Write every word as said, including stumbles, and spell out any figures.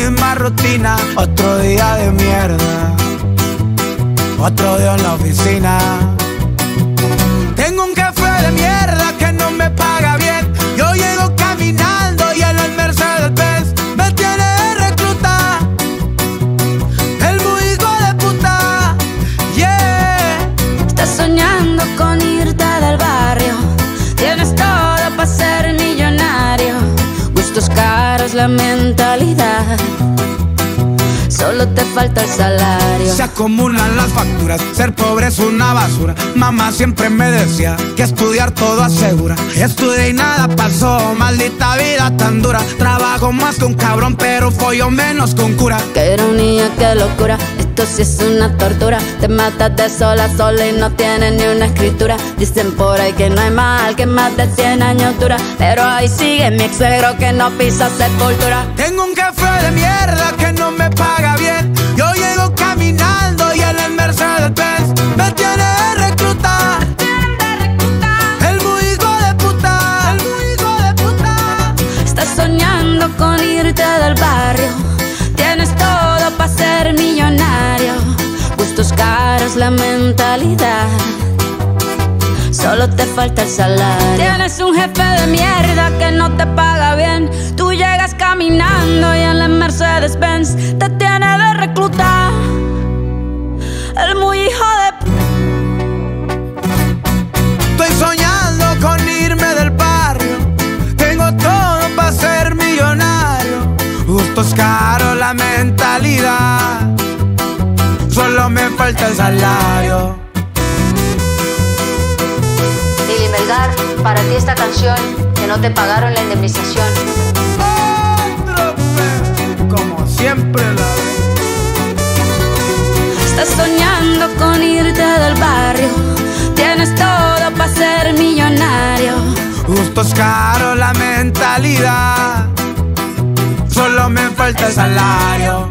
misma rutina. Otro día de mierda, otro día en la oficina. Tengo un jefe de mierda que no me paga bien. Yo llego caminando y él en Mercedes-Benz me tiene de recluta. El muy hijo de puta, yeah. Estás soñando con irte del barrio. Tienes todo para ser millonario. Gustos caros, la mentalidad. Solo te falta el salario. Se acumulan las facturas, ser pobre es una basura. Mamá siempre me decía que estudiar todo asegura. Estudié y nada pasó, maldita vida tan dura. Trabajo más que un cabrón, pero follo menos que un cura. Qué ironía, qué locura, esto sí es una tortura. Te matas de sola a sola y no tienes ni una escritura. Dicen por ahí que no hay mal que más de cien años dura, pero ahí sigue mi ex suegro que no pisa sepultura. Tengo un jefe de mierda que no me paga bien. Yo llego caminando y él en Mercedes-Benz me tiene de recluta. El muy hijo de puta, el muy hijo de puta. Estás soñando con irte del barrio. Tienes todo para ser millonario. Gustos caros, la mentalidad. Solo te falta el salario. Tienes un jefe de mierda que no te paga bien. Tú llegas caminando y en la Mercedes-Benz te tiene de recluta. El muy hijo de... Estoy soñando con irme del barrio. Tengo todo para ser millonario. Gustos caros, la mentalidad. Solo me falta el salario. Lili Melgar, para ti esta canción, que no te pagaron la indemnización. Otro pe, como siempre la vez. Estás soñando con irte del barrio. Tienes todo para ser millonario. Gustos caros, la mentalidad. Solo me falta el salario.